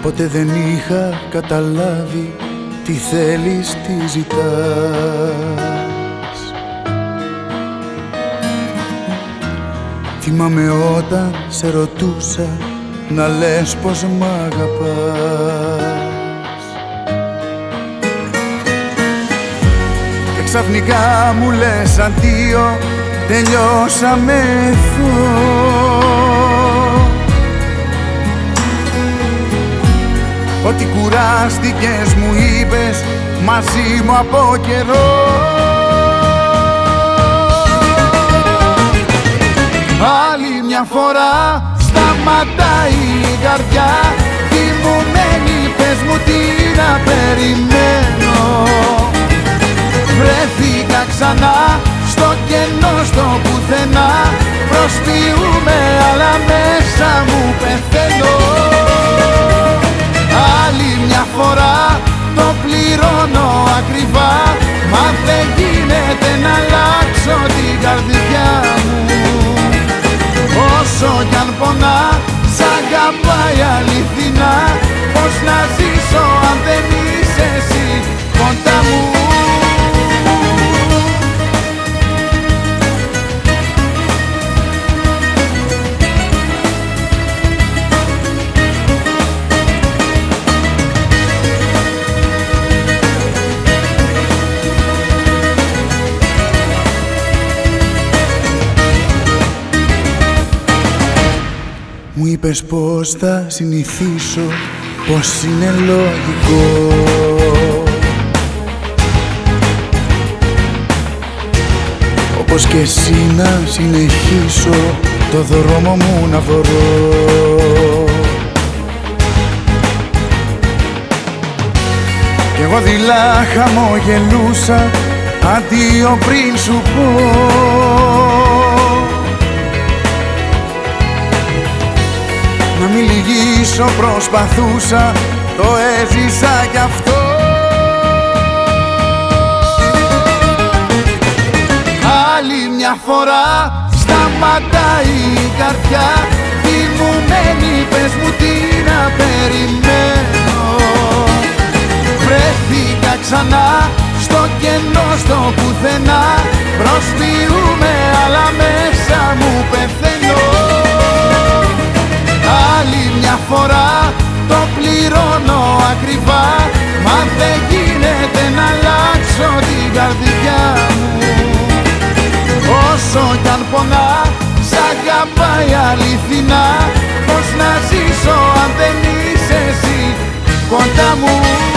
Ποτέ δεν είχα καταλάβει τι θέλεις, τι ζητάς. Θυμάμαι όταν σε ρωτούσα να λες πως μ' αγαπάς. Και ξαφνικά μου λες αντίο, τελειώσαμε εδώ. Ότι κουράστηκες μου είπες μαζί μου από καιρό. Άλλη μια φορά σταματάει η καρδιά. Θυμωμένη πες μου τι να περιμένω. Βρέθηκα ξανά στο κενό, στο πουθενά. Προσποιούμε αλλά μέσα μου πεθαίνω. Άλλη μια φορά το πληρώνω ακριβά. Μα δεν γίνεται να αλλάξω την καρδιά μου. Όσο κι αν πονά, σ' αγαπάει αληθινά. Πώς να ζήσω αν δεν είσαι εσύ κοντά μου. Μου είπες πως θα συνηθίσω, πως είναι λογικό. Όπως και εσύ να συνεχίσω το δρόμο μου να βρω. Κι εγώ δειλά χαμογελούσα αντίο πριν σου πω. Να μην λυγίσω προσπαθούσα, το έζησα κι αυτό. Άλλη μια φορά σταματάει η καρδιά. Θυμωμένη πες μου τι να περιμένω. Βρέθηκα ξανά στο κενό, στο πουθενά. Προσποιούμε αλλά μέσα μου πεθαίνω. Άλλη μια φορά το πληρώνω ακριβά. Μα δεν γίνεται να αλλάξω την καρδιά μου. Όσο κι αν πονά, σ' αγαπάει αληθινά. Πώς να ζήσω αν δεν είσαι εσύ κοντά μου.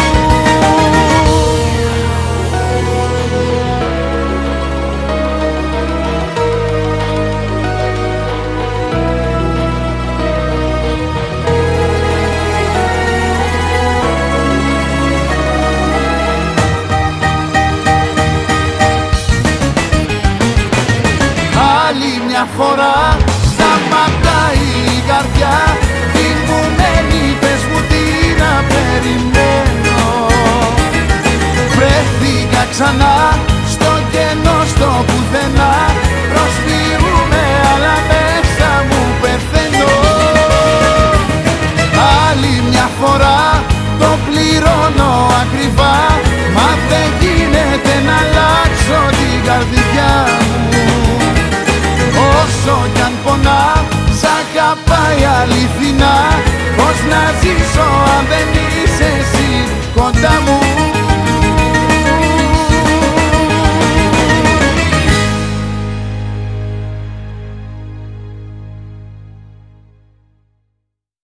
Άλλη μια φορά σταματάει η καρδιά. Θυμωμένη πες μου τι να περιμένω. Βρέθηκα ξανά στο κενό, στο πουθενά. Προσποιούμε αλλά μέσα μου πεθαίνω. Άλλη μια φορά το πληρώνω ακριβά. Μα δεν γίνεται να αλλάξω την καρδιά μου. Όσο κι αν πονά, σ' αγαπάει αληθινά. Πώς να ζήσω αν δεν είσαι εσύ κοντά μου.